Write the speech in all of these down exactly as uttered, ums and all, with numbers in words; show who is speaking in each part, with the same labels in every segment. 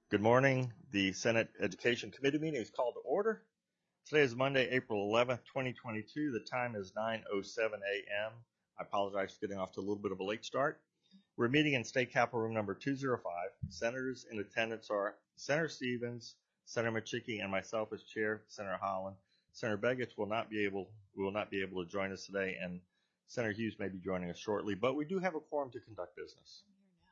Speaker 1: Good morning. The Senate Education Committee meeting is called to order. Today is Monday, April eleventh, twenty twenty-two. The time is nine oh seven a.m. I apologize for getting off to a little bit of a late start. We're meeting in State Capitol Room number two oh five. Senators in attendance are Senator Stevens, Senator Machicki, and myself as chair, Senator Holland. Senator Begich will not be able will not be able to join us today, and Senator Hughes may be joining us shortly, but we do have a quorum to conduct business.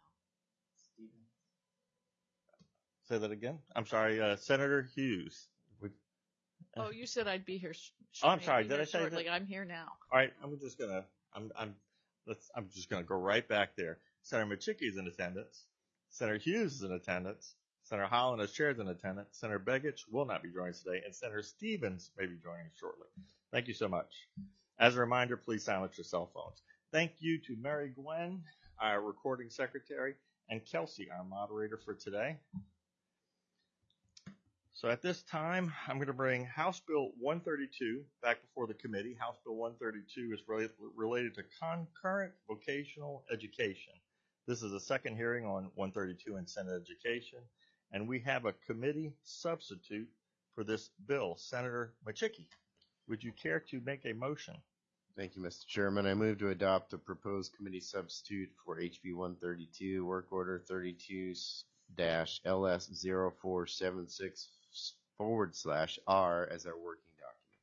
Speaker 1: Say that again. I'm sorry, uh, Senator Hughes. Would,
Speaker 2: uh, oh, you said I'd be here. Sh-
Speaker 1: oh, I'm sorry. Did I say
Speaker 2: shortly.
Speaker 1: that?
Speaker 2: I'm here now.
Speaker 1: All right. I'm just gonna. I'm. I'm. Let's. I'm just gonna go right back there. Senator Machicki is in attendance. Senator Hughes is in attendance. Senator Holland as chair is in attendance. Senator Begich will not be joining us today, and Senator Stevens may be joining us shortly. Thank you so much. As a reminder, please silence your cell phones. Thank you to Mary Gwen, our recording secretary, and Kelsey, our moderator for today. So at this time, I'm going to bring House Bill one thirty-two back before the committee. House Bill one thirty-two is really related to concurrent vocational education. This is a second hearing on one thirty-two in Senate Education, and we have a committee substitute for this bill. Senator Machicki, would you care to make a motion?
Speaker 3: Thank you, Mister Chairman. I move to adopt a proposed committee substitute for H B one thirty-two, Work Order thirty-two dash L S zero four seven six forward slash R as our working document.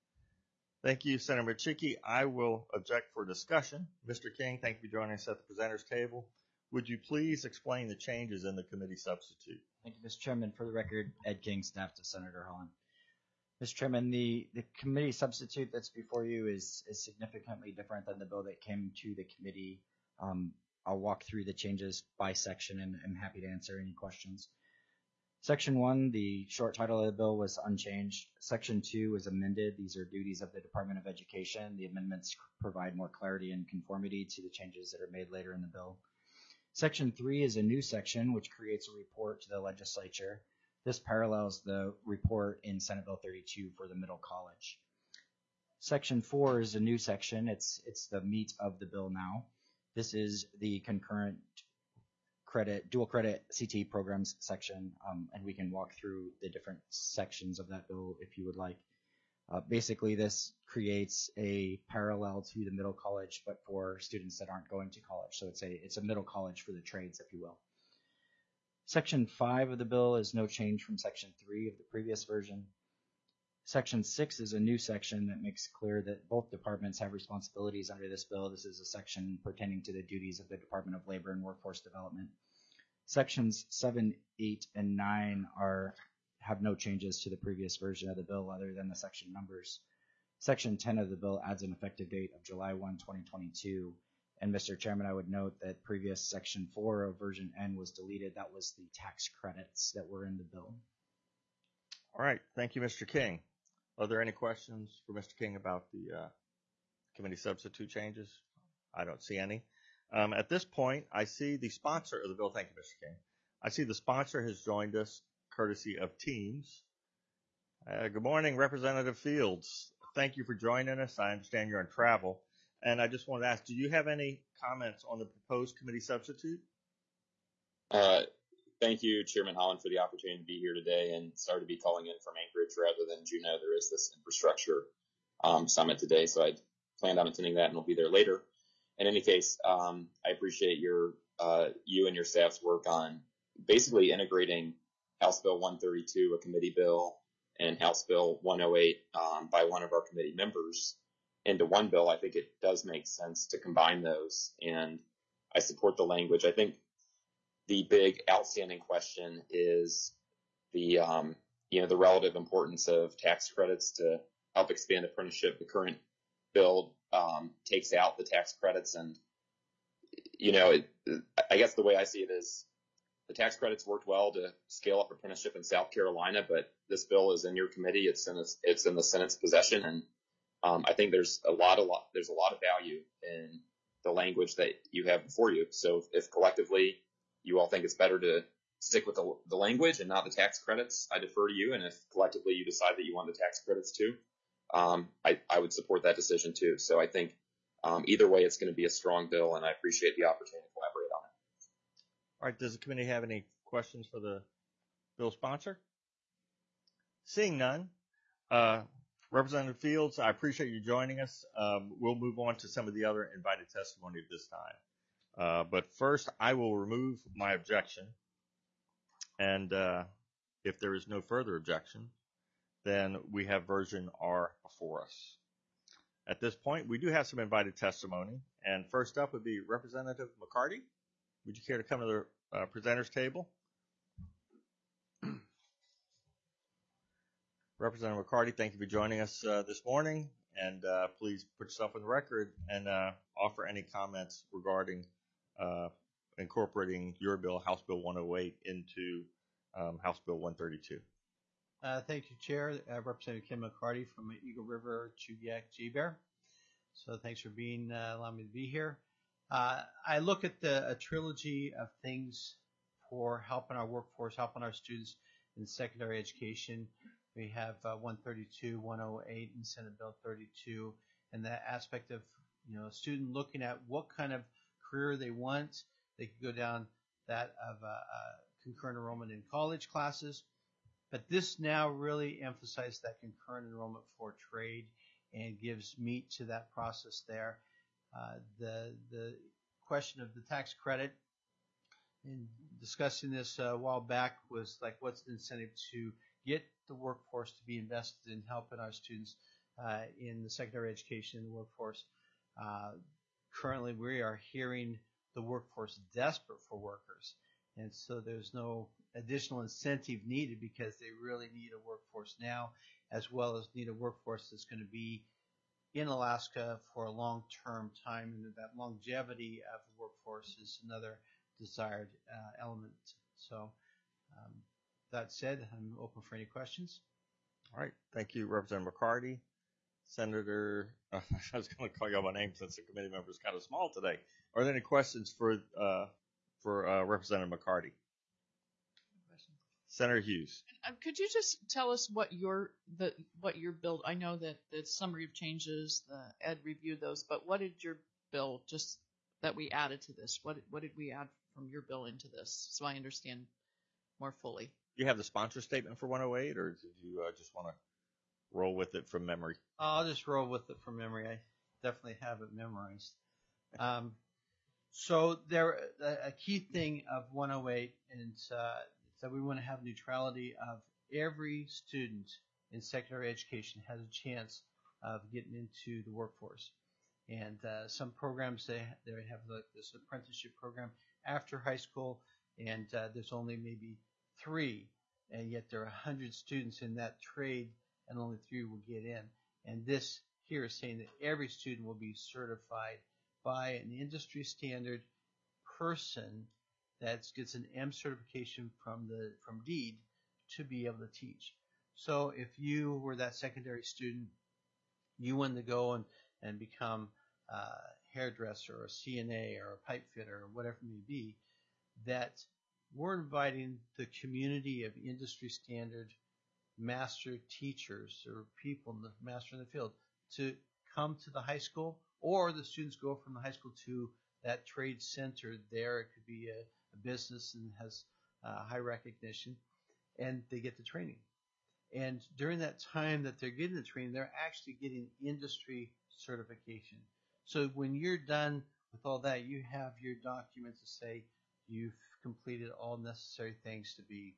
Speaker 1: Thank you, Senator Machicki. I will object for discussion. Mister King, thank you for joining us at the presenters table. Would you please explain the changes in the committee substitute?
Speaker 4: Thank you, Mister Chairman. For the record, Ed King, staff to Senator Holland. Mister Chairman, the, the committee substitute that's before you is, is significantly different than the bill that came to the committee. Um, I'll walk through the changes by section and I'm happy to answer any questions. Section one, the short title of the bill was unchanged. Section two was amended. These are duties of the Department of Education. The amendments provide more clarity and conformity to the changes that are made later in the bill. Section three is a new section which creates a report to the legislature. This parallels the report in Senate Bill thirty-two for the middle college. Section four is a new section. It's, it's the meat of the bill now. This is the concurrent credit, dual credit C T E programs section, um, and we can walk through the different sections of that bill if you would like. Uh, basically, this creates a parallel to the middle college, but for students that aren't going to college. So it's a it's a middle college for the trades, if you will. Section five of the bill is no change from section three of the previous version. Section six is a new section that makes clear that both departments have responsibilities under this bill. This is a section pertaining to the duties of the Department of Labor and Workforce Development. Sections seven, eight, and nine are have no changes to the previous version of the bill other than the section numbers. Section ten of the bill adds an effective date of July first, twenty twenty-two. And Mister Chairman, I would note that previous section four of version N was deleted. That was the tax credits that were in the bill.
Speaker 1: All right. Thank you, Mister King. Are there any questions for Mister King about the uh, committee substitute changes? I don't see any. Um, at this point, I see the sponsor of the bill. Thank you, Mister King. I see the sponsor has joined us, courtesy of Teams. Uh, good morning, Representative Fields. Thank you for joining us. I understand you're on travel. And I just wanted to ask, do you have any comments on the proposed committee substitute?
Speaker 5: Uh, thank you, Chairman Holland, for the opportunity to be here today, and sorry to be calling in from Anchorage rather than Juneau. There is this infrastructure um, summit today, so I planned on attending that and will be there later. In any case, um, I appreciate your uh, you and your staff's work on basically integrating House Bill one thirty-two, a committee bill, and House Bill one oh eight um, by one of our committee members into one bill. I think it does make sense to combine those, and I support the language. I think the big outstanding question is the um, you know the relative importance of tax credits to help expand apprenticeship. The current bill um, takes out the tax credits, and you know it, I guess the way I see it is the tax credits worked well to scale up apprenticeship in South Carolina, but this bill is in your committee. It's in this, it's in the Senate's possession, and Um, I think there's a lot, a lot, there's a lot of value in the language that you have before you. So if, if collectively you all think it's better to stick with the, the language and not the tax credits, I defer to you. And if collectively you decide that you want the tax credits too, um, I, I would support that decision too. So I think um, either way, it's going to be a strong bill, and I appreciate the opportunity to collaborate on it.
Speaker 1: All right. Does the committee have any questions for the bill sponsor? Seeing none, uh, Representative Fields, I appreciate you joining us. Um, we'll move on to some of the other invited testimony at this time. Uh, but first, I will remove my objection. And uh, if there is no further objection, then we have version R before us. At this point, we do have some invited testimony. And first up would be Representative McCarty. Would you care to come to the uh, presenters table? Representative McCarty, thank you for joining us uh, this morning. And uh, please put yourself on the record and uh, offer any comments regarding uh, incorporating your bill, House Bill one oh eight, into um, House Bill one thirty-two.
Speaker 6: Uh, thank you, Chair. Uh, Representative Kim McCarty from Eagle River, Chugiak, G-Bear. So thanks for being, uh, allowing me to be here. Uh, I look at the a trilogy of things for helping our workforce, helping our students in secondary education. We have uh, one thirty-two, one oh eight, and Senate Bill thirty-two, and that aspect of, you know, a student looking at what kind of career they want. They could go down that of uh, uh, concurrent enrollment in college classes, but this now really emphasizes that concurrent enrollment for trade and gives meat to that process there. Uh, the the question of the tax credit, in discussing this a while back, was like, what's the incentive to get the workforce to be invested in helping our students uh, in the secondary education in the workforce. Uh, currently, we are hearing the workforce desperate for workers, and so there's no additional incentive needed because they really need a workforce now, as well as need a workforce that's going to be in Alaska for a long-term time, and that longevity of the workforce is another desired uh, element. So um, that said, I'm open for any questions.
Speaker 1: All right. Thank you, Representative McCarty. Senator, uh, I was going to call you out by name since the committee member is kind of small today. Are there any questions for uh, for uh, Representative McCarty? Senator Hughes.
Speaker 2: Uh, could you just tell us what your the what your bill? I know that the summary of changes, the Ed reviewed those, but what did your bill just that we added to this? What what did we add from your bill into this, so I understand more fully?
Speaker 1: You have the sponsor statement for one oh eight, or did you uh, just want to roll with it from memory?
Speaker 6: I'll just roll with it from memory. I definitely have it memorized. Um, so there, a, a key thing of one oh eight is uh, that we want to have neutrality of every student in secondary education has a chance of getting into the workforce. And uh, some programs, they, they have like this apprenticeship program after high school, and uh, there's only maybe three, and yet there are one hundred students in that trade, and only three will get in. And this here is saying that every student will be certified by an industry standard person that gets an M certification from the from DEED to be able to teach. So if you were that secondary student, you wanted to go and, and become a hairdresser or a C N A or a pipe fitter or whatever it may be, that we're inviting the community of industry standard master teachers or people in the master in the field to come to the high school, or the students go from the high school to that trade center there. It could be a, a business and has uh, high recognition, and they get the training. And during that time that they're getting the training, they're actually getting industry certification. So when you're done with all that, you have your document to say you've completed all necessary things to be,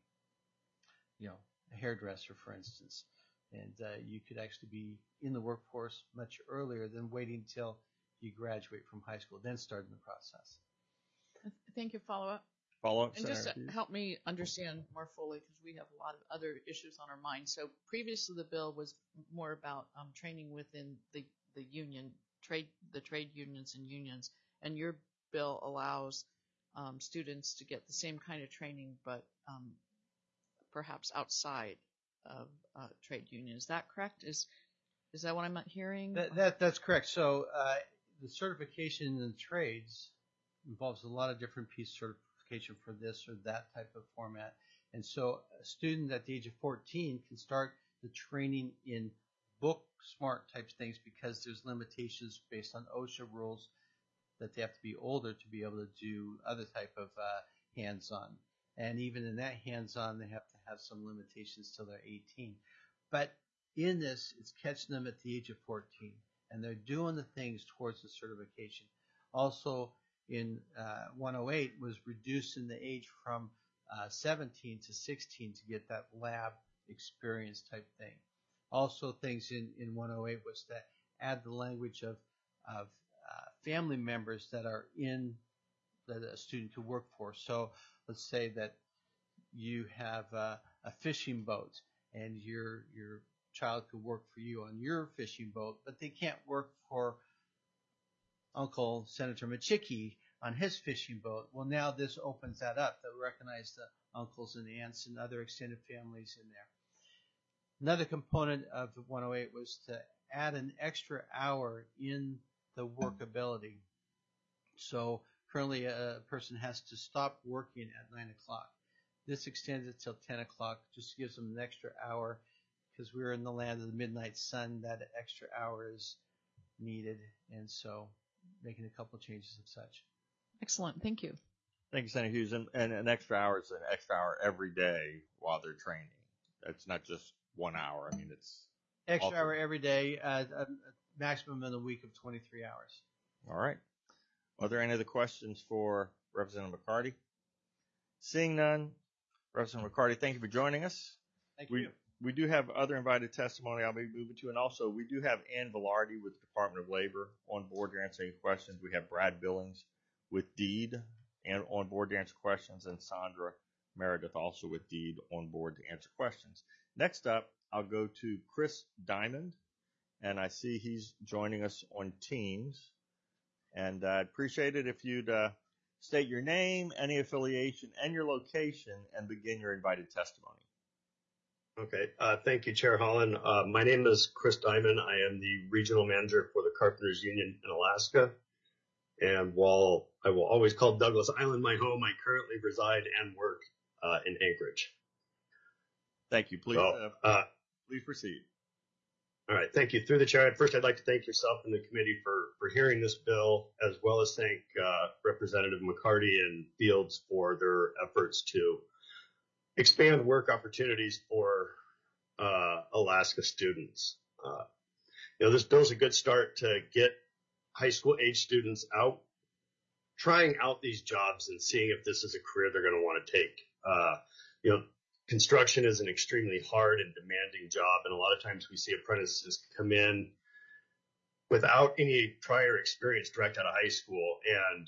Speaker 6: you know, a hairdresser, for instance. And uh, you could actually be in the workforce much earlier than waiting till you graduate from high school, then starting the process.
Speaker 2: Thank you. Follow up.
Speaker 1: Follow up,
Speaker 2: And
Speaker 1: Senator
Speaker 2: just to
Speaker 1: Hughes.
Speaker 2: help me understand more fully, because we have a lot of other issues on our mind. So previously the bill was more about um, training within the, the union, trade the trade unions and unions, and your bill allows um, students to get the same kind of training, but um, perhaps outside of uh, trade union. Is that correct? Is is that what I'm hearing?
Speaker 6: That, that That's correct. So uh, the certification in the trades involves a lot of different piece certification for this or that type of format. And so a student at the age of fourteen can start the training in book smart type things because there's limitations based on OSHA rules that they have to be older to be able to do other type of uh, hands-on. And even in that hands-on, they have to have some limitations till they're eighteen. But in this, it's catching them at the age of fourteen, and they're doing the things towards the certification. Also, in uh, one oh eight was reducing the age from uh, seventeen to sixteen to get that lab experience type thing. Also, things in, in one oh eight was to add the language of, of uh, family members that are in that a student could work for. So let's say that you have a, a fishing boat and your your child could work for you on your fishing boat, but they can't work for Uncle Senator Machicki on his fishing boat. Well, now this opens that up. They'll recognize the uncles and aunts and other extended families in there. Another component of the one oh eight was to add an extra hour in the workability. So currently a person has to stop working at nine o'clock. This extends it till ten o'clock, just gives them an extra hour because we're in the land of the midnight sun. That extra hour is needed, and so making a couple changes of such.
Speaker 2: Excellent. Thank you.
Speaker 1: Thank you, Senator Hughes. And, and an extra hour is an extra hour every day while they're training. It's not just one hour. I mean, it's
Speaker 6: Extra
Speaker 1: awesome.
Speaker 6: hour every day, uh, a maximum in a week of twenty-three hours.
Speaker 1: All right. Are there any other questions for Representative McCarty? Seeing none, Representative McCarty, thank you for joining us.
Speaker 6: Thank
Speaker 1: we,
Speaker 6: you.
Speaker 1: We do have other invited testimony I'll be moving to, and also we do have Ann Velarde with the Department of Labor on board to answer any questions. We have Brad Billings with Deed and on board to answer questions, and Sandra Meredith also with Deed on board to answer questions. Next up, I'll go to Chris Diamond, and I see he's joining us on Teams. And I'd appreciate it if you'd uh, state your name, any affiliation, and your location, and begin your invited testimony.
Speaker 7: Okay. Uh, thank you, Chair Holland. Uh, my name is Chris Diamond. I am the regional manager for the Carpenters Union in Alaska. And while I will always call Douglas Island my home, I currently reside and work uh, in Anchorage.
Speaker 1: Thank you. Please,
Speaker 7: So,
Speaker 1: uh,
Speaker 7: uh,
Speaker 1: please proceed.
Speaker 7: All right. Thank you. Through the chair, first I'd like to thank yourself and the committee for, for hearing this bill, as well as thank uh, Representative McCarty and Fields for their efforts to expand work opportunities for uh, Alaska students. Uh, you know, this bill is a good start to get high school age students out, trying out these jobs and seeing if this is a career they're going to want to take. Uh, you know, construction is an extremely hard and demanding job, and a lot of times we see apprentices come in without any prior experience direct out of high school, and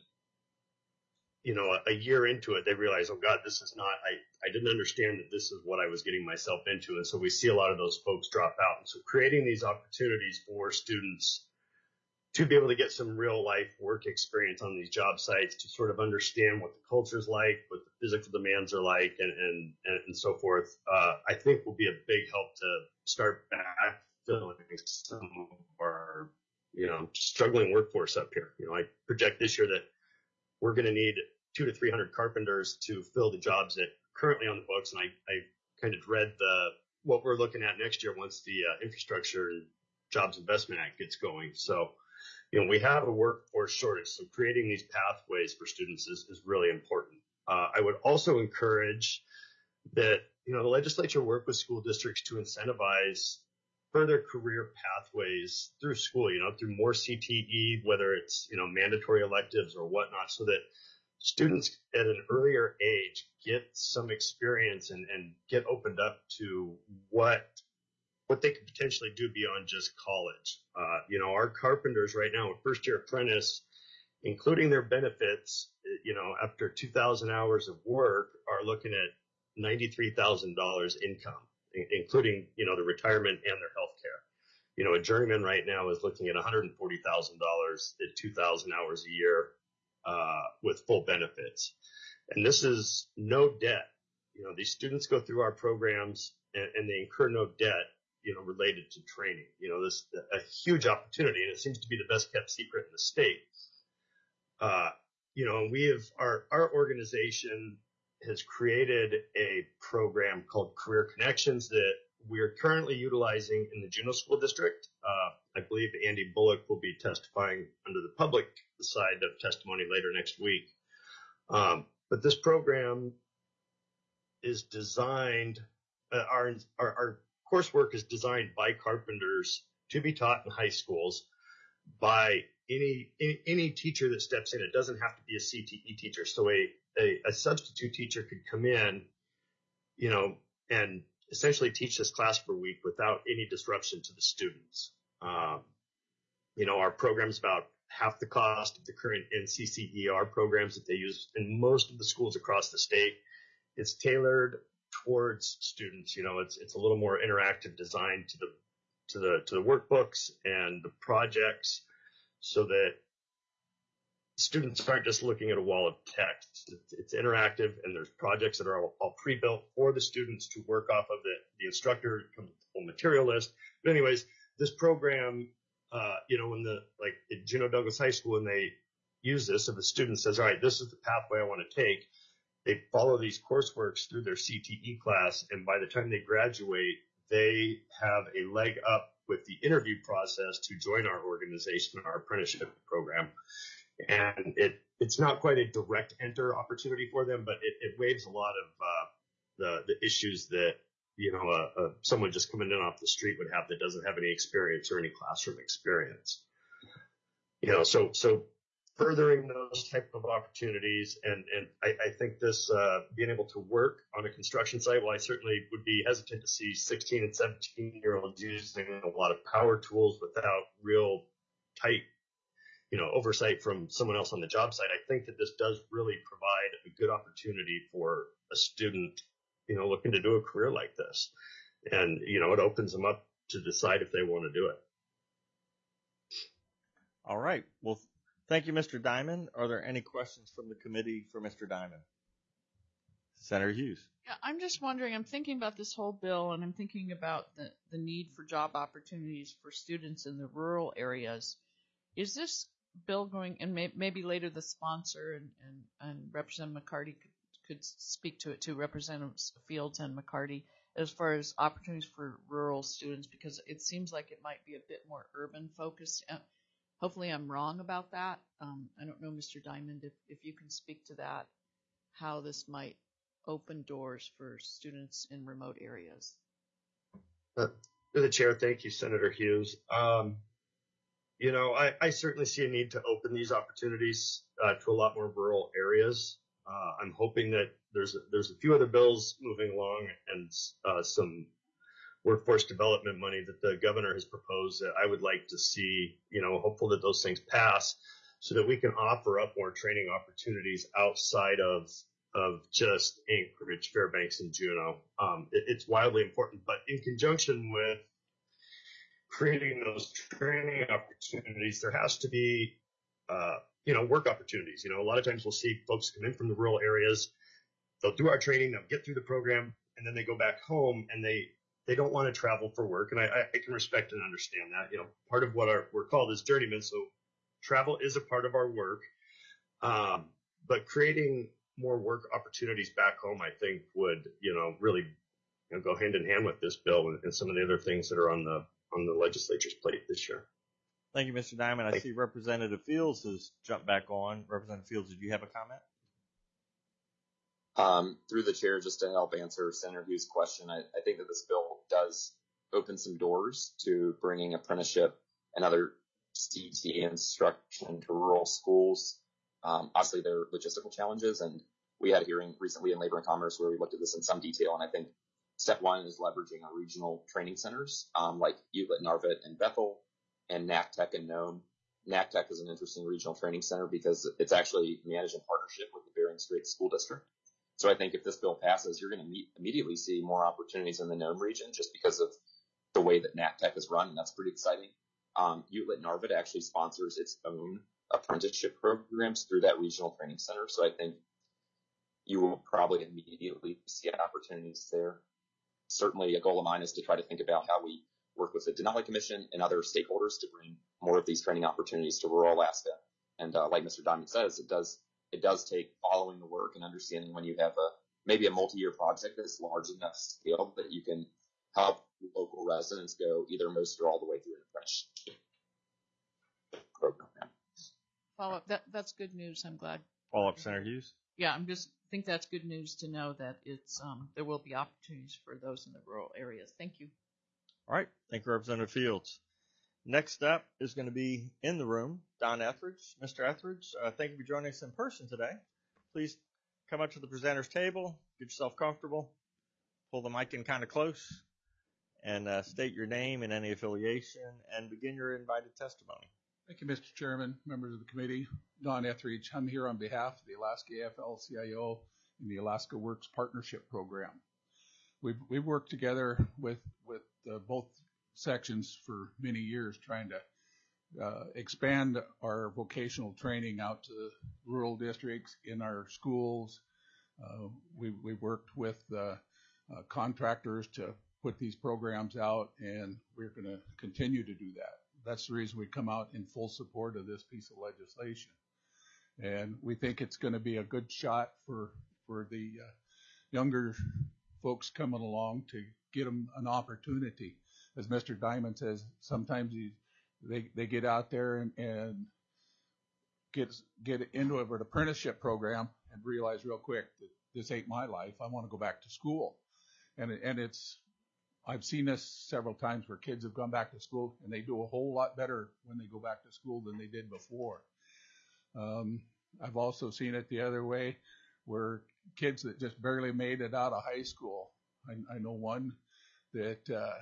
Speaker 7: you know, a, a year into it, they realize, oh God, this is not, I, I didn't understand that this is what I was getting myself into. And so we see a lot of those folks drop out. And so creating these opportunities for students to be able to get some real life work experience on these job sites, to sort of understand what the culture's like, what the physical demands are like, and, and, and, and so forth, uh, I think will be a big help to start backfilling some of our, you know, struggling workforce up here. You know, I project this year that we're going to need two to three hundred carpenters to fill the jobs that currently on the books, and I, I kind of dread the what we're looking at next year once the uh, Infrastructure and Jobs Investment Act gets going. So, you know, we have a workforce shortage, so creating these pathways for students is, is really important. Uh, I would also encourage that, you know, the legislature work with school districts to incentivize further career pathways through school, you know, through more C T E, whether it's, you know, mandatory electives or whatnot, so that students at an earlier age get some experience and, and get opened up to what what they could potentially do beyond just college. Uh, you know, our carpenters right now, a first year apprentice, including their benefits, you know, after two thousand hours of work, are looking at ninety-three thousand dollars income, including, you know, the retirement and their health care. You know, a journeyman right now is looking at one hundred forty thousand dollars at two thousand hours a year uh, with full benefits. And this is no debt. You know, these students go through our programs and, and they incur no debt, you know, related to training. You know, this a huge opportunity, and it seems to be the best kept secret in the state. Uh, you know, we have our, our organization has created a program called Career Connections that we're currently utilizing in the Juneau School District. Uh, I believe Andy Bullock will be testifying under the public side of testimony later next week. Um, but this program is designed, uh, our, our, our coursework is designed by carpenters to be taught in high schools by any, any, any teacher that steps in. It doesn't have to be a C T E teacher. So a, a, a substitute teacher could come in, you know, and essentially teach this class for a week without any disruption to the students. Um, you know, our program's about half the cost of the current N C C E R programs that they use in most of the schools across the state. It's tailored towards students. You know, it's it's a little more interactive design to the to the to the workbooks and the projects, so that students aren't just looking at a wall of text. It's, it's interactive, and there's projects that are all, all pre-built for the students to work off of. The the instructor comes with the full material list. But anyways, this program, uh, you know, when the like at Juneau Douglas High School, when they use this, if the student says, "All right, this is the pathway I want to take," they follow these courseworks through their C T E class, and by the time they graduate, they have a leg up with the interview process to join our organization, our apprenticeship program. And it it's not quite a direct enter opportunity for them, but it, it waives a lot of uh, the the issues that, you know, uh, uh, someone just coming in off the street would have that doesn't have any experience or any classroom experience. You know, so so furthering those type of opportunities, and and I, I think this uh, being able to work on a construction site. Well, I certainly would be hesitant to see sixteen and seventeen year olds using a lot of power tools without real tight, you know, oversight from someone else on the job site. I think that this does really provide a good opportunity for a student, you know, looking to do a career like this. And, you know, it opens them up to decide if they want to do it.
Speaker 1: All right. Well, thank you, Mister Diamond. Are there any questions from the committee for Mister Diamond? Senator Hughes.
Speaker 2: Yeah, I'm just wondering, I'm thinking about this whole bill, and I'm thinking about the, the need for job opportunities for students in the rural areas. Is this bill going, and may, maybe later the sponsor and, and, and Representative McCarty could, could speak to it too, Representatives Fields and McCarty, as far as opportunities for rural students, because it seems like it might be a bit more urban focused. Uh, hopefully I'm wrong about that. Um, I don't know, Mister Diamond, if, if you can speak to that, how this might open doors for students in remote areas.
Speaker 7: Uh, to the chair, thank you, Senator Hughes. Um, You know, I, I certainly see a need to open these opportunities uh, to a lot more rural areas. Uh, I'm hoping that there's a, there's a few other bills moving along, and uh, some workforce development money that the governor has proposed that I would like to see. You know, hopeful that those things pass so that we can offer up more training opportunities outside of of just Anchorage, Fairbanks, and Juneau. Um, it, it's wildly important, but in conjunction with creating those training opportunities, there has to be, uh, you know, work opportunities. You know, a lot of times we'll see folks come in from the rural areas, they'll do our training, they'll get through the program, and then they go back home and they, they don't want to travel for work. And I, I can respect and understand that. You know, part of what our, we're called is journeymen, so travel is a part of our work. Um, but creating more work opportunities back home, I think would, you know, really, you know, go hand in hand with this bill and, and some of the other things that are on the on the legislature's plate this year.
Speaker 1: Thank you, Mister Diamond. I
Speaker 7: Thank
Speaker 1: see Representative Fields has jumped back on. Representative Fields, did you have a comment?
Speaker 5: Um, through the chair, just to help answer Senator Hughes' question, I, I think that this bill does open some doors to bringing apprenticeship and other C T E instruction to rural schools. Um, obviously, there are logistical challenges, and we had a hearing recently in Labor and Commerce where we looked at this in some detail, and I think step one is leveraging our regional training centers, um, like Euclid, Narvett, and Bethel, and NACTech and Nome. NACTech is an interesting regional training center because it's actually managed in partnership with the Bering Strait School District. So I think if this bill passes, you're going to meet, immediately see more opportunities in the Nome region just because of the way that NACTech is run, and that's pretty exciting. Um, Euclid Narvett actually sponsors its own apprenticeship programs through that regional training center. So I think you will probably immediately see opportunities there. Certainly a goal of mine is to try to think about how we work with the Denali Commission and other stakeholders to bring more of these training opportunities to rural Alaska. And uh, like Mister Diamond says, it does it does take following the work and understanding when you have a maybe a multi-year project that's large enough scale that you can help local residents go either most or all the way through an apprenticeship program.
Speaker 2: Follow up. That that's good news. I'm glad.
Speaker 1: Follow up, Senator Hughes.
Speaker 2: Yeah, I'm just think that's good news to know that it's um, there will be opportunities for those in the rural areas. Thank you.
Speaker 1: All right. Thank you, Representative Fields. Next up is going to be in the room, Don Etheridge. Mister Etheridge, uh, thank you for joining us in person today. Please come up to the presenter's table, get yourself comfortable, pull the mic in kind of close, and uh, state your name and any affiliation, and begin your invited testimony.
Speaker 8: Thank you, Mister Chairman, members of the committee. Don Etheridge. I'm here on behalf of the Alaska A F L C I O and the Alaska Works Partnership Program. We've, we've worked together with, with uh, both sections for many years trying to uh, expand our vocational training out to the rural districts in our schools. Uh, we, we've worked with uh, uh, contractors to put these programs out, and we're going to continue to do that. That's the reason we come out in full support of this piece of legislation. And we think it's going to be a good shot for, for the uh, younger folks coming along to get them an opportunity. As Mister Diamond says, sometimes you, they, they get out there and, and get, get into an apprenticeship program and realize real quick that this ain't my life. I want to go back to school. And, and it's, I've seen this several times where kids have gone back to school and they do a whole lot better when they go back to school than they did before. Um, I've also seen it the other way where kids that just barely made it out of high school. I, I know one that uh,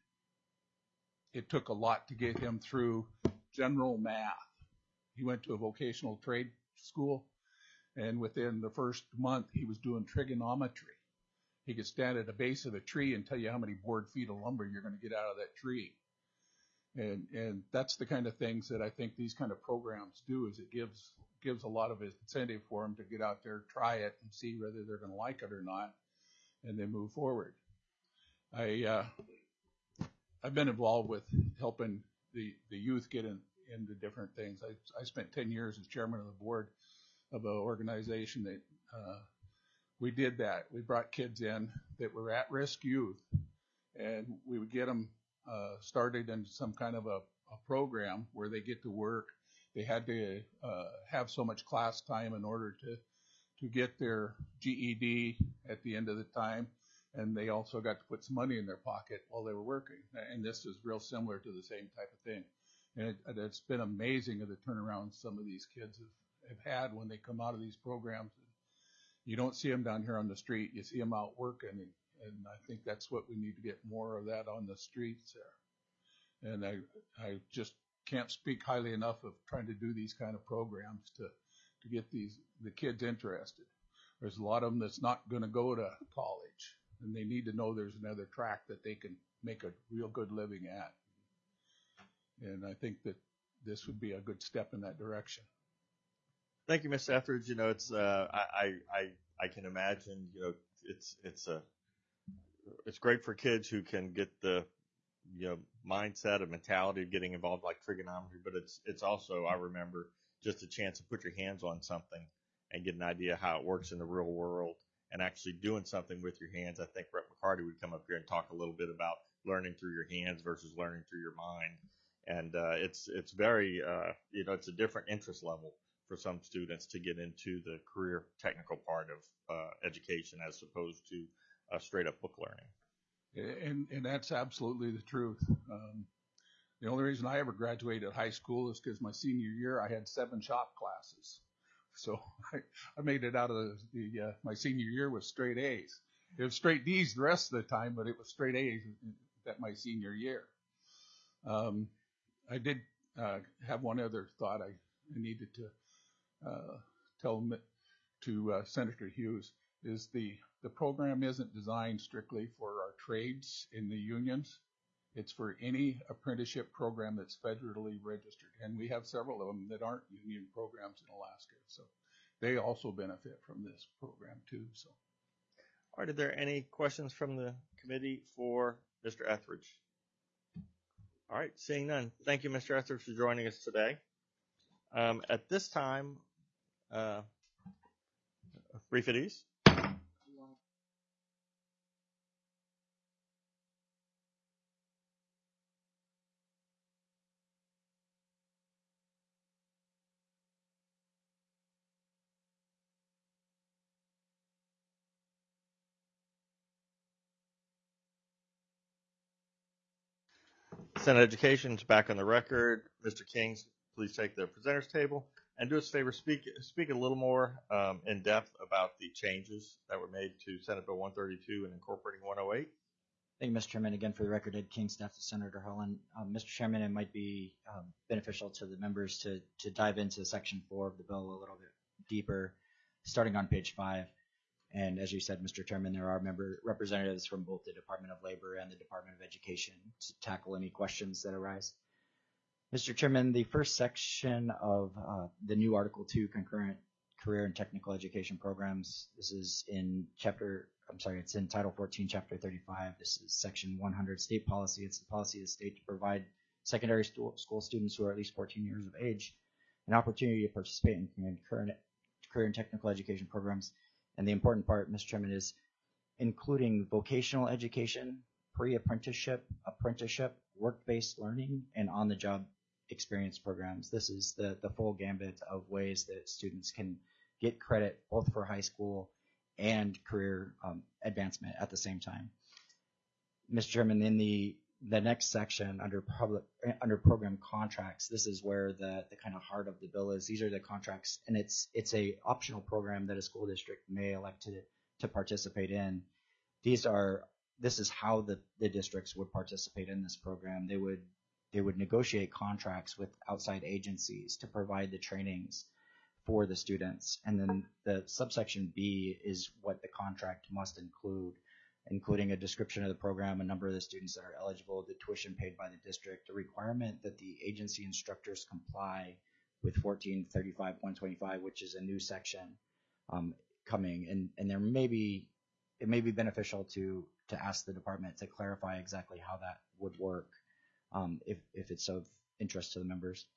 Speaker 8: it took a lot to get him through general math. He went to a vocational trade school, and within the first month he was doing trigonometry. He could stand at the base of a tree and tell you how many board feet of lumber you're going to get out of that tree. And and that's the kind of things that I think these kind of programs do, is it gives gives a lot of incentive for them to get out there, try it, and see whether they're going to like it or not, and then move forward. I, uh, I've been involved with helping the, the youth get in, into different things. I, I spent ten years as chairman of the board of an organization that uh, we did that. We brought kids in that were at-risk youth, and we would get them uh, started in some kind of a, a program where they get to work. They had to uh, have so much class time in order to to get their G E D at the end of the time, and they also got to put some money in their pocket while they were working. And this is real similar to the same type of thing. And it, it's been amazing of the turnaround some of these kids have, have had when they come out of these programs. You don't see them down here on the street. You see them out working, and, and I think that's what we need to get more of that on the streets there. And I, I just can't speak highly enough of trying to do these kind of programs to, to get these the kids interested. There's a lot of them that's not going to go to college, and they need to know there's another track that they can make a real good living at. And I think that this would be a good step in that direction.
Speaker 1: Thank you, Mister Etheridge. You know, it's uh, I, I I can imagine. You know, it's it's a it's great for kids who can get the you know mindset and mentality of getting involved like trigonometry, but it's it's also, I remember, just a chance to put your hands on something and get an idea how it works in the real world and actually doing something with your hands. I think Brett McCarty would come up here and talk a little bit about learning through your hands versus learning through your mind. And uh, it's it's very uh, you know it's a different interest level for some students to get into the career technical part of uh, education as opposed to uh, straight up book learning.
Speaker 8: And and that's absolutely the truth. Um, the only reason I ever graduated high school is because my senior year I had seven shop classes, so I, I made it out of the, the uh, my senior year with straight A's. It was straight D's the rest of the time, but it was straight A's that my senior year. Um, I did uh, have one other thought I, I needed to uh, tell to uh, Senator Hughes is the the program isn't designed strictly for our trades in the unions. It's for any apprenticeship program that's federally registered, and we have several of them that aren't union programs in Alaska, so they also benefit from this program too. So,
Speaker 1: all right, are there any questions from the committee for Mister Etheridge? All right, seeing none. Thank you, Mister Etheridge, for joining us today. Um, at this time, uh, brief at ease. Senate Education is back on the record. Mister King, please take the presenter's table and do us a favor, speak speak a little more um, in depth about the changes that were made to Senate Bill one thirty-two and incorporating one oh eight.
Speaker 4: Thank you, Mister Chairman. Again, for the record, Ed King, staff to Senator Holland. Um, Mister Chairman, it might be um, beneficial to the members to to dive into Section four of the bill a little bit deeper, starting on page five. And as you said, Mister Chairman, there are member representatives from both the Department of Labor and the Department of Education to tackle any questions that arise. Mister Chairman, the first section of uh, the new Article two concurrent career and technical education programs, this is in chapter I'm sorry, it's in Title fourteen, Chapter thirty-five. This is Section one hundred, State Policy. It's the policy of the state to provide secondary stu- school students who are at least fourteen years of age an opportunity to participate in current career and technical education programs. And the important part, Mister Chairman, is including vocational education, pre-apprenticeship, apprenticeship, work-based learning, and on-the-job experience programs. This is the, the full gambit of ways that students can get credit both for high school and career um, advancement at the same time. Mister Chairman, in the the next section under public under program contracts, this is where the the kind of heart of the bill is. These are the contracts, and it's it's a optional program that a school district may elect to to participate in. These are this is how the the districts would participate in this program. They would they would negotiate contracts with outside agencies to provide the trainings for the students. And then the subsection B is what the contract must include, including a description of the program, a number of the students that are eligible, the tuition paid by the district, the requirement that the agency instructors comply with fourteen thirty-five one twenty-five, which is a new section um, coming. And, and there may be, it may be beneficial to, to ask the department to clarify exactly how that would work um, if, if it's of interest to the members.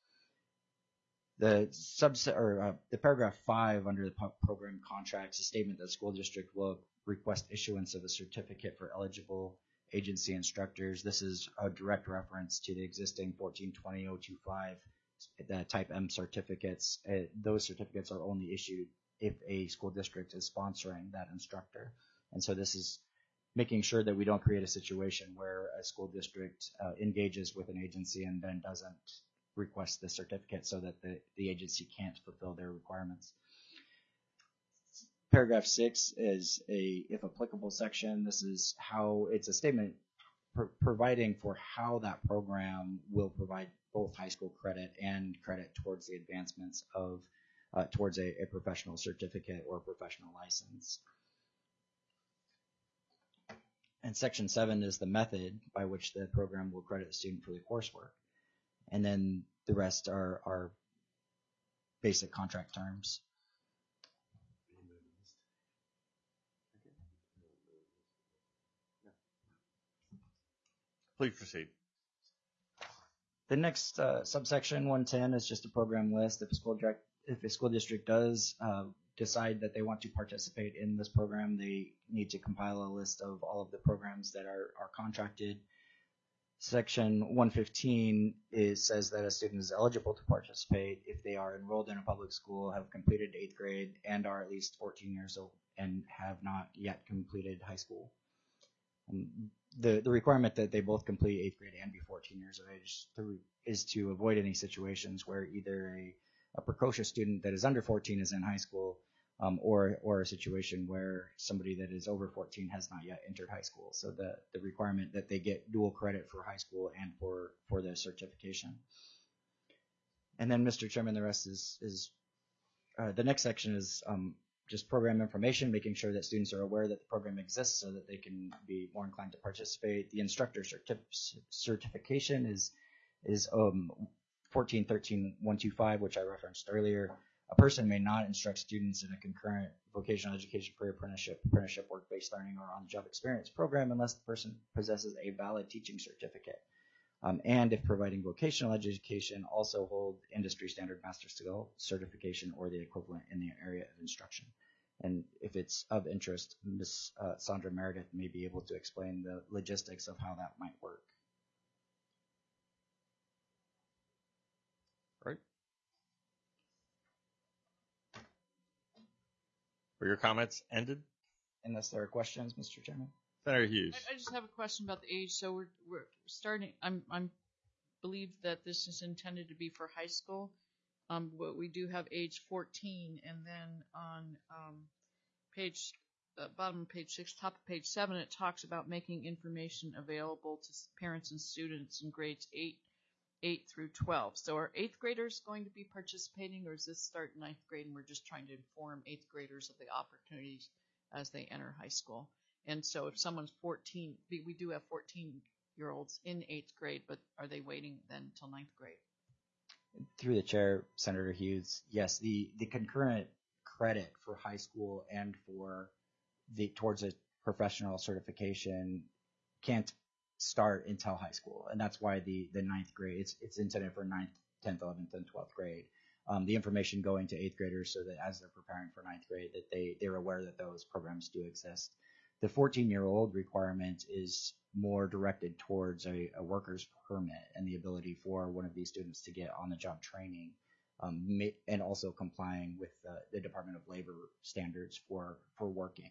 Speaker 4: The subset or uh, the paragraph five under the program contracts, a statement that the school district will request issuance of a certificate for eligible agency instructors. This is a direct reference to the existing fourteen twenty oh twenty-five, the type M certificates. Uh, those certificates are only issued if a school district is sponsoring that instructor. And so this is making sure that we don't create a situation where a school district uh, engages with an agency and then doesn't request the certificate so that the, the agency can't fulfill their requirements. Paragraph six is a, if applicable section. This is how it's a statement pr- providing for how that program will provide both high school credit and credit towards the advancements of, uh, towards a, a professional certificate or professional license. And section seven is the method by which the program will credit the student for the coursework. And then the rest are, are basic contract terms.
Speaker 1: Please proceed.
Speaker 4: The next uh, subsection one ten is just a program list. If a school direct, if a school district does uh, decide that they want to participate in this program, they need to compile a list of all of the programs that are, are contracted. Section one fifteen is, says that a student is eligible to participate if they are enrolled in a public school, have completed eighth grade, and are at least fourteen years old and have not yet completed high school. Um, the, the requirement that they both complete eighth grade and be fourteen years of age to, is to avoid any situations where either a, a precocious student that is under fourteen is in high school, Um, or or a situation where somebody that is over fourteen has not yet entered high school. So the, the requirement that they get dual credit for high school and for, for their certification. And then, Mister Chairman, the rest is, is uh, the next section is um, just program information, making sure that students are aware that the program exists so that they can be more inclined to participate. The instructor certif- certification is, is um, fourteen thirteen one twenty-five, which I referenced earlier. A person may not instruct students in a concurrent vocational education, career apprenticeship, apprenticeship, work-based learning, or on-the-job experience program unless the person possesses a valid teaching certificate. Um, and if providing vocational education, also hold industry standard master's skill certification or the equivalent in the area of instruction. And if it's of interest, Miz Uh, Sandra Meredith may be able to explain the logistics of how that might work.
Speaker 1: Right. Were your comments ended?
Speaker 4: Unless there are questions, Mister Chairman.
Speaker 1: Senator Hughes.
Speaker 2: I, I just have a question about the age. So we're we're starting. I'm I'm believe that this is intended to be for high school. Um, but we do have age fourteen, and then on um, page uh, bottom of page six, top of page seven, it talks about making information available to parents and students in grades eight, eight through twelve. So are eighth graders going to be participating, or is this start ninth grade and we're just trying to inform eighth graders of the opportunities as they enter high school? And so if someone's fourteen, we, we do have fourteen year olds in eighth grade, but are they waiting then until ninth grade?
Speaker 4: Through the chair, Senator Hughes, yes, the, the concurrent credit for high school and for the towards a professional certification can't start until high school, and that's why the the ninth grade it's it's intended for ninth, tenth, eleventh, and twelfth grade. Um, the information going to eighth graders so that as they're preparing for ninth grade, that they they're aware that those programs do exist. The fourteen year old requirement is more directed towards a, a worker's permit and the ability for one of these students to get on the job training, um, and also complying with the, the Department of Labor standards for for working.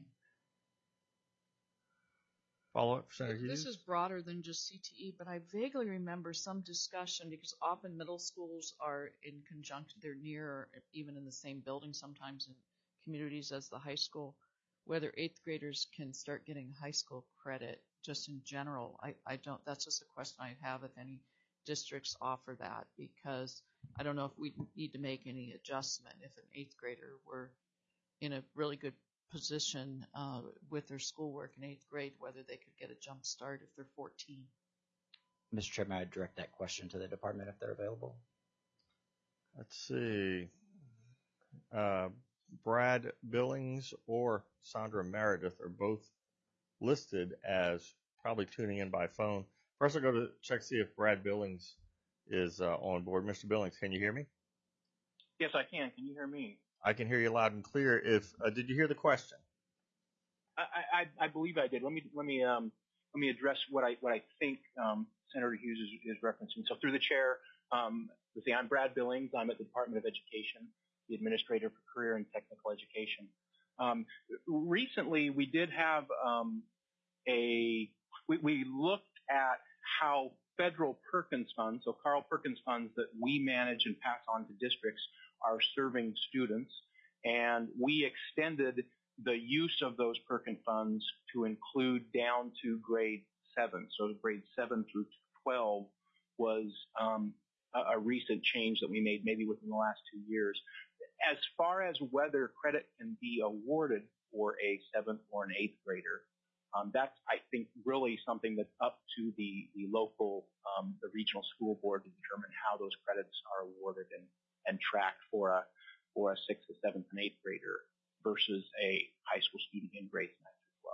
Speaker 1: Follow up, Senator Hughes?
Speaker 2: This is broader than just C T E, but I vaguely remember some discussion because often middle schools are in conjunction, they're near or even in the same building sometimes in communities as the high school, whether eighth graders can start getting high school credit just in general. I, I don't, that's just a question I have if any districts offer that, because I don't know if we need to make any adjustment if an eighth grader were in a really good position uh, with their schoolwork in eighth grade, whether they could get a jump start if they're fourteen.
Speaker 4: Mister Chairman, I'd direct that question to the department if they're available.
Speaker 1: Let's see. Uh, Brad Billings or Sandra Meredith are both listed as probably tuning in by phone. First, I'll go to check to see if Brad Billings is uh, on board. Mister Billings, can you hear me?
Speaker 9: Yes, I can. Can you hear me?
Speaker 1: I can hear you loud and clear. If uh, did you hear the question?
Speaker 9: I, I, I believe I did. Let me let me um, let me address what I what I think um, Senator Hughes is, is referencing. So through the chair, um, let's see, I'm Brad Billings. I'm at the Department of Education, the Administrator for Career and Technical Education. Um, recently, we did have um, a we, we looked at how federal Perkins funds, so Carl Perkins funds that we manage and pass on to districts, are serving students, and we extended the use of those Perkins funds to include down to grade seven. So grade seven through twelve was um, a, a recent change that we made maybe within the last two years. As far as whether credit can be awarded for a seventh or an eighth grader, um, that's, I think, really something that's up to the, the local, um, the regional school board to determine how those credits are awarded and and tracked for a for a sixth, a seventh, and eighth grader versus a high school student in grades nine through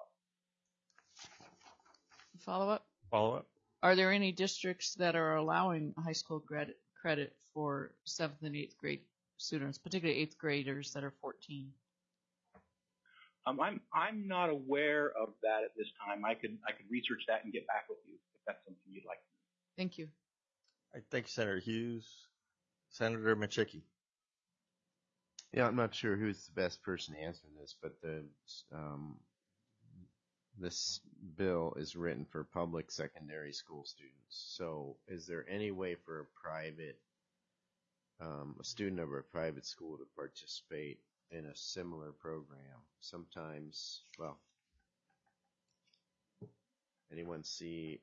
Speaker 9: twelve.
Speaker 2: Follow up?
Speaker 1: Follow up.
Speaker 2: Are there any districts that are allowing high school credit credit for seventh and eighth grade students, particularly eighth graders that are fourteen?
Speaker 9: Um, I'm I'm not aware of that at this time. I could I could research that and get back with you if that's something you'd like.
Speaker 2: Thank you.
Speaker 1: All right, thank you, Senator Hughes. Senator Machicki.
Speaker 3: Yeah, I'm not sure who's the best person to answer this, but the um, this bill is written for public secondary school students. So, is there any way for a private, um, a student of a private school to participate in a similar program? Sometimes, well, anyone see?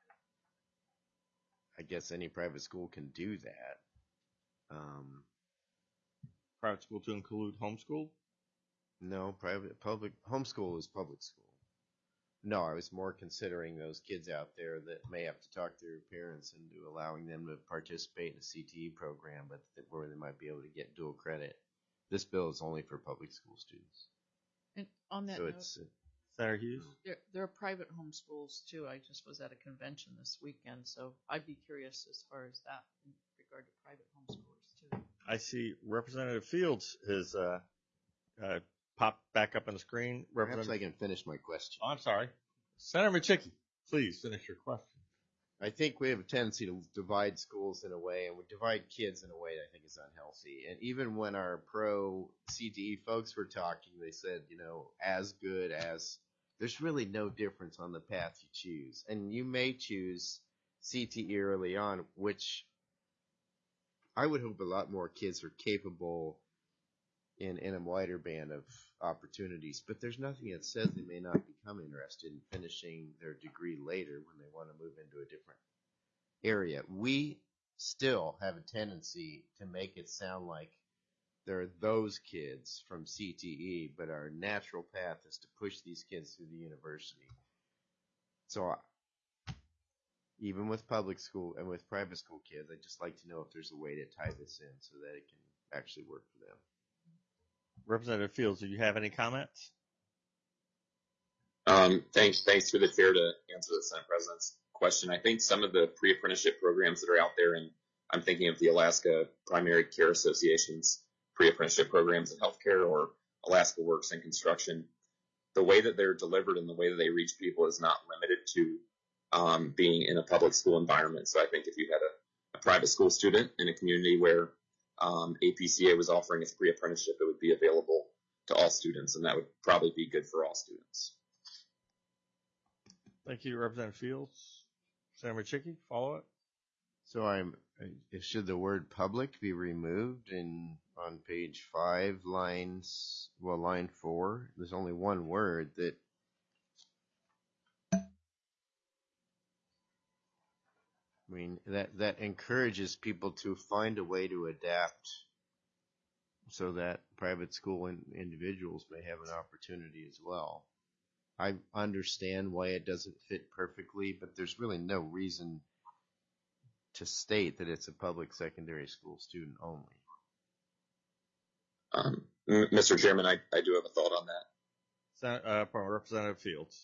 Speaker 3: I guess any private school can do that. Um,
Speaker 1: Private school to include homeschool?
Speaker 3: No, private, public, homeschool is public school. No, I was more considering those kids out there that may have to talk to their parents into allowing them to participate in a C T E program, but where they might be able to get dual credit. This bill is only for public school students.
Speaker 2: And on that
Speaker 3: So
Speaker 2: note,
Speaker 3: it's,
Speaker 1: Senator Hughes?
Speaker 2: there, there are private homeschools too. I just was at a convention this weekend, so I'd be curious as far as that in regard to private homeschoolers too.
Speaker 1: I see Representative Fields has uh, uh, popped back up on the screen.
Speaker 3: perhaps I can finish my question.
Speaker 1: Oh, I'm sorry. Senator Machicki, please finish your question.
Speaker 3: I think we have a tendency to divide schools in a way, and we divide kids in a way that I think is unhealthy. And even when our pro C T E folks were talking, they said, you know, as good as, there's really no difference on the path you choose. And you may choose C T E early on, which I would hope a lot more kids are capable in, in a wider band of opportunities, but there's nothing that says they may not become interested in finishing their degree later when they want to move into a different area. We still have a tendency to make it sound like there are those kids from C T E, but our natural path is to push these kids through the university. So even with public school and with private school kids, I'd just like to know if there's a way to tie this in so that it can actually work for them.
Speaker 1: Representative Fields, do you have any comments?
Speaker 5: Um, thanks, thanks for the chair to answer the Senate President's question. I think some of the pre-apprenticeship programs that are out there, and I'm thinking of the Alaska Primary Care Association's pre-apprenticeship programs in healthcare, or Alaska Works in construction. The way that they're delivered and the way that they reach people is not limited to um, being in a public school environment. So I think if you had a, a private school student in a community where um, A P C A was offering its pre-apprenticeship, it would be available to all students, and that would probably be good for all students.
Speaker 1: Thank you, Representative Fields. Senator Chickie, follow it.
Speaker 3: So I'm, should the word public be removed in on page five, lines, well, line four? There's only one word that, I mean, that, that encourages people to find a way to adapt so that private school in, individuals may have an opportunity as well. I understand why it doesn't fit perfectly, but there's really no reason to state that it's a public secondary school student only.
Speaker 5: Um, Mister Chairman, I, I do have a thought on that.
Speaker 1: Sen- uh, from Representative Fields.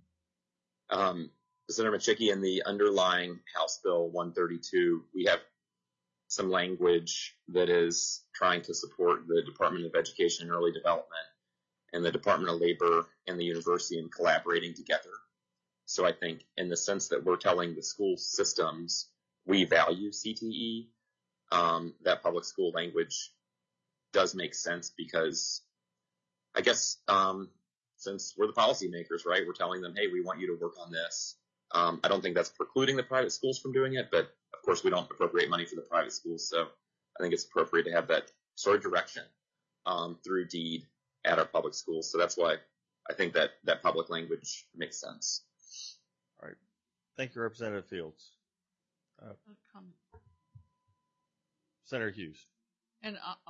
Speaker 5: Um, Senator Chickie, in the underlying House Bill one thirty-two, we have some language that is trying to support the Department of Education and Early Development and the Department of Labor and the university in collaborating together. So I think in the sense that we're telling the school systems we value C T E, um, that public school language does make sense, because I guess um, since we're the policymakers, right, we're telling them, hey, we want you to work on this. Um, I don't think that's precluding the private schools from doing it, but of course we don't appropriate money for the private schools, so I think it's appropriate to have that sort of direction um, through deed at our public schools. So that's why I think that that public language makes sense.
Speaker 1: All right. Thank you, Representative Fields. Uh,
Speaker 2: comment.
Speaker 1: Senator Hughes.
Speaker 2: And I,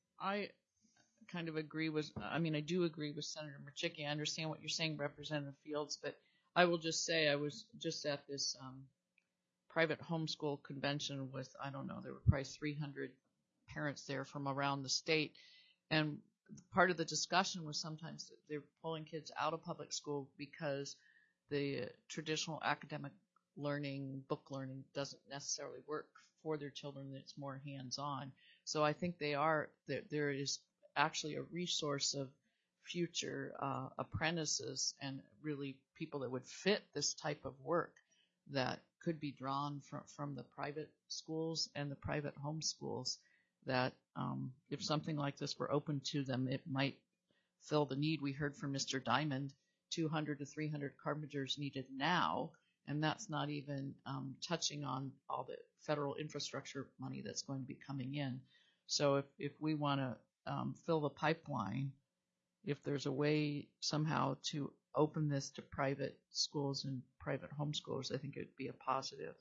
Speaker 2: I kind of agree with, I mean, I do agree with Senator Murchicki. I understand what you're saying, Representative Fields, but I will just say I was just at this um, private homeschool convention with, I don't know, there were probably three hundred parents there from around the state. And part of the discussion was sometimes they're pulling kids out of public school because the traditional academic learning, book learning, doesn't necessarily work for their children. It's more hands-on. So I think they are, there, there is actually a resource of future uh, apprentices and really people that would fit this type of work that could be drawn from, from the private schools and the private home schools, that um, if something like this were open to them, it might fill the need. We heard from Mister Diamond, two hundred to three hundred carpenters needed now, and that's not even um, touching on all the federal infrastructure money that's going to be coming in. So if, if we want to um, fill the pipeline, if there's a way somehow to open this to private schools and private homeschoolers, I think it would be a positive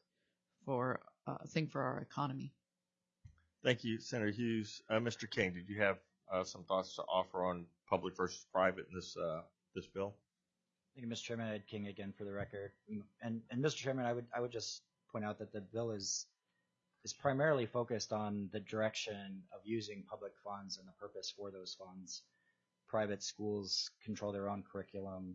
Speaker 2: for uh, thing for our economy.
Speaker 1: Thank you, Senator Hughes. Uh, Mister King, did you have uh, some thoughts to offer on public versus private in this uh, this bill?
Speaker 4: Thank you, Mister Chairman. Ed King again for the record. And, and Mister Chairman, I would I would just point out that the bill is is primarily focused on the direction of using public funds and the purpose for those funds. Private schools control their own curriculum.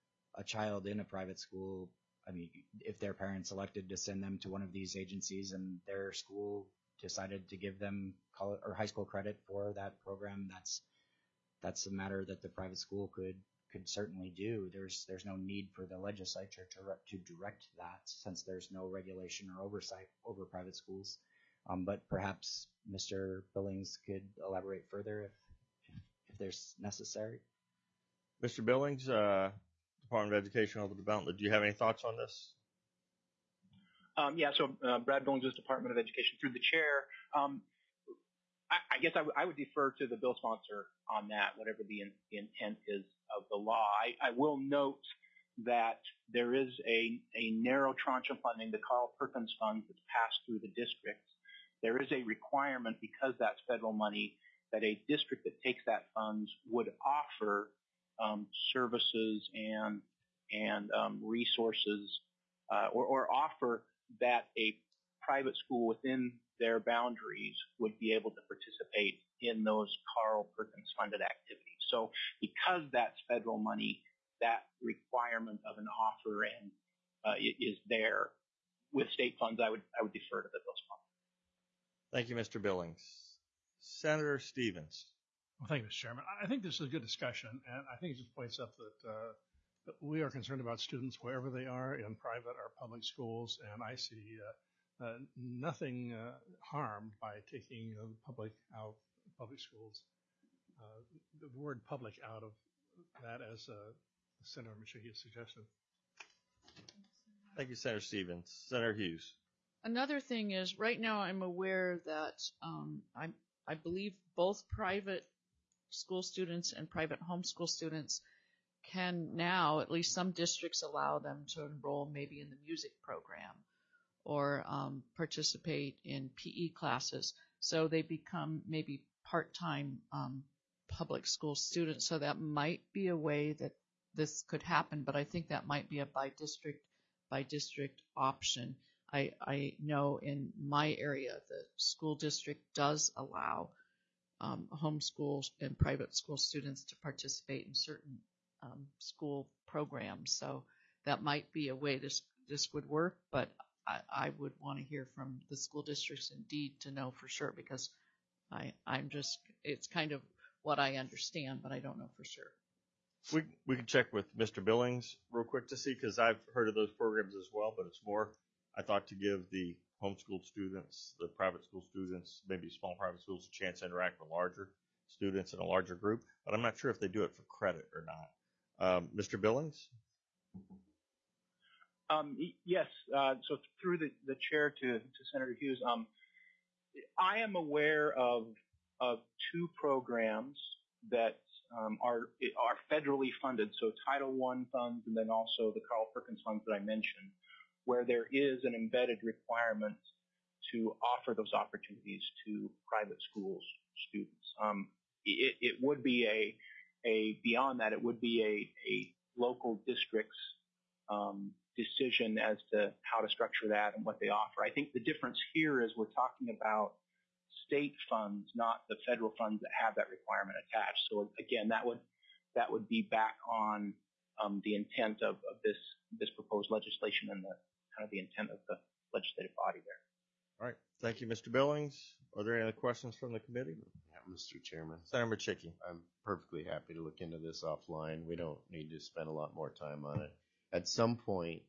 Speaker 4: A child in a private school, I mean, if their parents elected to send them to one of these agencies and their school decided to give them college or high school credit for that program, that's that's a matter that the private school could could certainly do. There's there's no need for the legislature to to direct that, since there's no regulation or oversight over private schools. Um, but perhaps Mister Billings could elaborate further if if there's necessary.
Speaker 1: Mister Billings, uh, Department of Education and Development, do you have any thoughts on this?
Speaker 9: Um, yeah, so uh, Brad Billings, Department of Education, through the chair. Um, I, I guess I, w- I would defer to the bill sponsor on that, whatever the, in, the intent is of the law. I, I will note that there is a, a narrow tranche of funding, the Carl Perkins Fund, that's passed through the districts. There is a requirement, because that's federal money, that a district that takes that funds would offer um, services and and um, resources, uh, or, or offer that a private school within their boundaries would be able to participate in those Carl Perkins funded activities. So because that's federal money, that requirement of an offer and uh, is there. With state funds, I would I would defer to the bill sponsor.
Speaker 1: Thank you, Mister Billings. Senator Stevens.
Speaker 10: Well, thank you, Mister Chairman. I think this is a good discussion, and I think it just points up that, uh, that we are concerned about students wherever they are, in private or public schools, and I see uh, uh, nothing uh, harmed by taking uh, public out public schools, uh, the word public out of that, as uh, Senator Machiki suggested.
Speaker 1: Thank you, Senator Stevens. Senator Hughes.
Speaker 2: Another thing is, right now I'm aware that um, I I believe both private school students and private homeschool students can now, at least some districts allow them to enroll maybe in the music program or um, participate in P E classes. So they become maybe part-time um, public school students. So that might be a way that this could happen, but I think that might be a by district by district option. I, I know in my area, the school district does allow um, homeschool and private school students to participate in certain um, school programs. So that might be a way this this would work, but I, I would want to hear from the school districts indeed to know for sure, because I, I'm just, it's kind of what I understand, but I don't know for sure.
Speaker 1: We we can check with Mister Billings real quick to see, because I've heard of those programs as well, but it's more, I thought, to give the homeschool students, the private school students, maybe small private schools, a chance to interact with larger students in a larger group, but I'm not sure if they do it for credit or not. Um, Mister Billings?
Speaker 9: Um, yes, uh, so through the, the chair to, to Senator Hughes, um, I am aware of of two programs that um, are are federally funded, so Title One funds and then also the Carl Perkins funds that I mentioned, where there is an embedded requirement to offer those opportunities to private schools students. Um, it, it would be a a beyond that, it would be a a local district's um, decision as to how to structure that and what they offer. I think the difference here is we're talking about state funds, not the federal funds that have that requirement attached. So again, that would that would be back on um, the intent of, of this this proposed legislation and the kind of the intent of the legislative body there.
Speaker 1: All right. Thank you, Mister Billings. Are there any other questions from the committee?
Speaker 3: Yeah, Mister Chairman.
Speaker 1: Senator Machiki.
Speaker 3: I'm perfectly happy to look into this offline. We don't need to spend a lot more time on it. At some point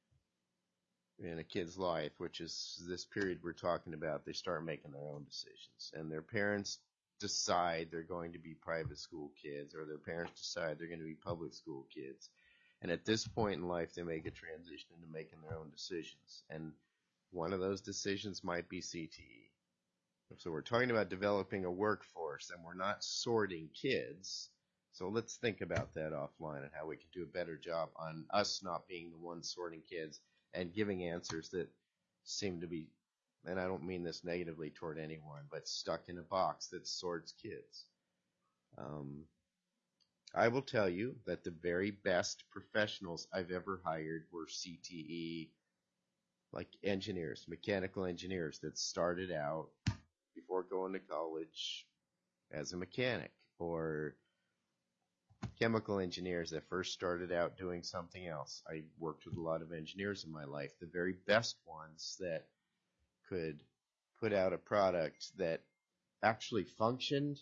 Speaker 3: in a kid's life, which is this period we're talking about, they start making their own decisions, and their parents decide they're going to be private school kids, or their parents decide they're going to be public school kids. And at this point in life, they make a transition into making their own decisions. And one of those decisions might be C T E. So we're talking about developing a workforce, and we're not sorting kids. So let's think about that offline and how we can do a better job on us not being the ones sorting kids and giving answers that seem to be, and I don't mean this negatively toward anyone, but stuck in a box that sorts kids. Um, I will tell you that the very best professionals I've ever hired were C T E, like engineers, mechanical engineers that started out before going to college as a mechanic, or chemical engineers that first started out doing something else. I worked with a lot of engineers in my life. The very best ones that could put out a product that actually functioned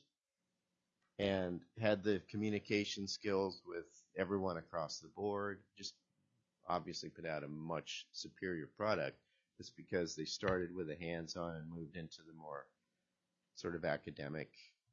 Speaker 3: and had the communication skills with everyone across the board, just obviously put out a much superior product. It's because they started with a hands-on and moved into the more sort of academic.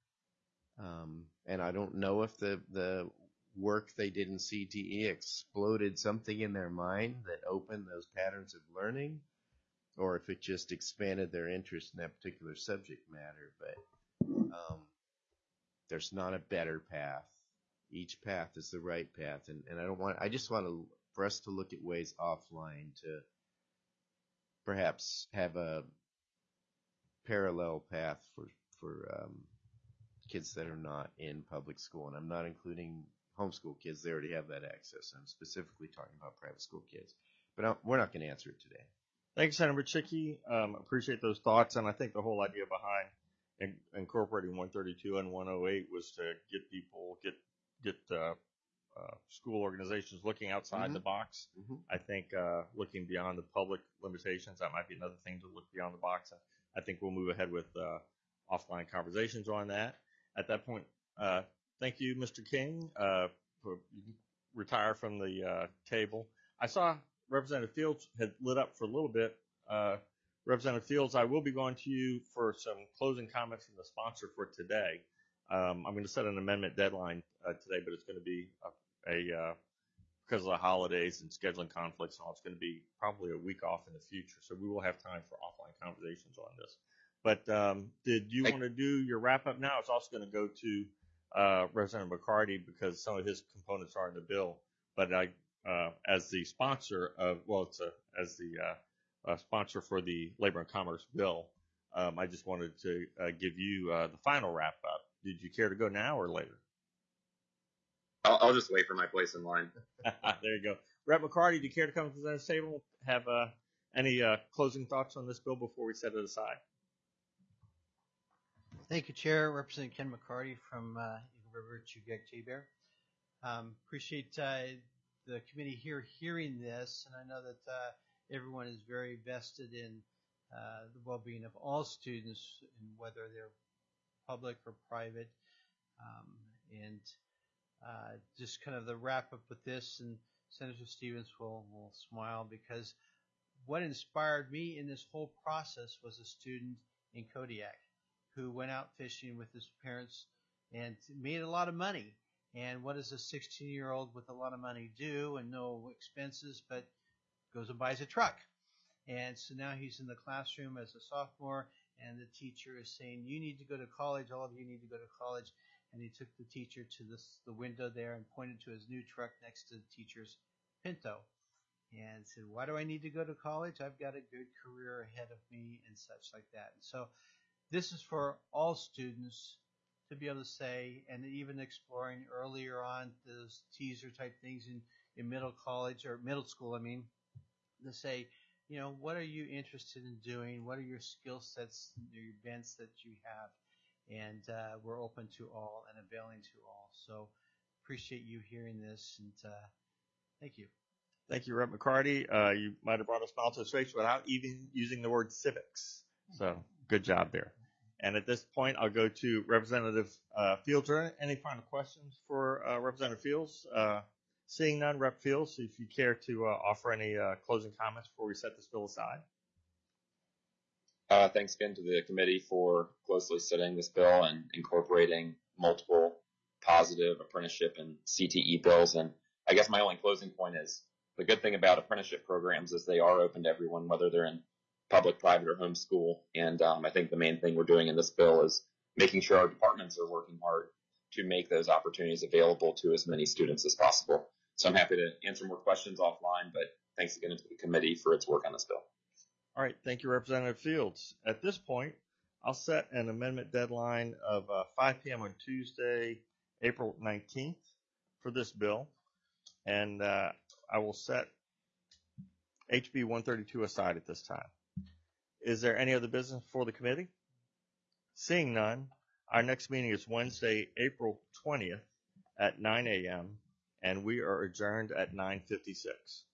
Speaker 3: Um, and I don't know if the, the work they did in C T E exploded something in their mind that opened those patterns of learning, or if it just expanded their interest in that particular subject matter. But um, there's not a better path. Each path is the right path, and, and I don't want. I just want to, for us to look at ways offline to perhaps have a parallel path for for um, kids that are not in public school, and I'm not including homeschool kids. They already have that access. I'm specifically talking about private school kids, but I, we're not going to answer it today.
Speaker 1: Thank you, Senator Chickie. Um, appreciate those thoughts, and I think the whole idea behind in, incorporating one thirty-two and one oh eight was to get people get get uh, uh, school organizations looking outside
Speaker 3: Mhm.
Speaker 1: the box.
Speaker 3: Mhm.
Speaker 1: I think uh, looking beyond the public limitations, that might be another thing to look beyond the box. I think we'll move ahead with uh, offline conversations on that. At that point, uh, thank you, Mister King, uh, for you can retire from the uh, table. I saw Representative Fields had lit up for a little bit. Uh, Representative Fields, I will be going to you for some closing comments from the sponsor for today. Um, I'm going to set an amendment deadline uh, today, but it's going to be a, a uh, because of the holidays and scheduling conflicts and all, it's going to be probably a week off in the future. So we will have time for offline conversations on this. But um, did you want to do your wrap up now? It's also going to go to uh, Representative McCarty because some of his components are in the bill. But I, uh, as the sponsor of, well, it's a, as the uh, uh, sponsor for the Labor and Commerce bill, um, I just wanted to uh, give you uh, the final wrap up. Did you care to go now or later?
Speaker 5: I'll, I'll just wait for my place in line.
Speaker 1: There you go. Rep McCarty, do you care to come to the table? Have uh, any uh, closing thoughts on this bill before we set it aside?
Speaker 6: Thank you, Chair. Representative Ken McCarty from uh, Eagle River, Chugach-Tabor. Um, appreciate uh, the committee here hearing this, and I know that uh, everyone is very vested in uh, the well-being of all students, and whether they're public or private. Um, and uh, just kind of the wrap up with this, and Senator Stevens will, will smile because what inspired me in this whole process was a student in Kodiak who went out fishing with his parents and made a lot of money. And what does a sixteen-year-old with a lot of money do and no expenses but goes and buys a truck? And so now he's in the classroom as a sophomore, and the teacher is saying, you need to go to college, all of you need to go to college. And he took the teacher to this, the window there and pointed to his new truck next to the teacher's Pinto and said, why do I need to go to college? I've got a good career ahead of me and such like that. And so this is for all students to be able to say, and even exploring earlier on those teaser type things in, in middle college or middle school, I mean, to say, you know, what are you interested in doing? What are your skill sets, your bents that you have? And uh, we're open to all and availing to all. So appreciate you hearing this, and uh, thank you.
Speaker 1: Thank you, Rep McCarty. Uh, you might have brought a smile to his face without even using the word civics. So good job there. And at this point, I'll go to Representative uh, Fields. Any final questions for uh, Representative Fields? Uh, seeing none, Rep Fields, if you care to uh, offer any uh, closing comments before we set this bill aside.
Speaker 5: Uh, thanks again to the committee for closely studying this bill and incorporating multiple positive apprenticeship and C T E bills. And I guess my only closing point is the good thing about apprenticeship programs is they are open to everyone, whether they're in public, private, or homeschool. And um, I think the main thing we're doing in this bill is making sure our departments are working hard to make those opportunities available to as many students as possible. So I'm happy to answer more questions offline, but thanks again to the committee for its work on this bill.
Speaker 1: All right, thank you, Representative Fields. At this point, I'll set an amendment deadline of uh, five p.m. on Tuesday, April nineteenth for this bill, and uh, I will set H B one thirty-two aside at this time. Is there any other business for the committee? Seeing none, our next meeting is Wednesday, April twentieth at nine a.m., and we are adjourned at nine fifty-six.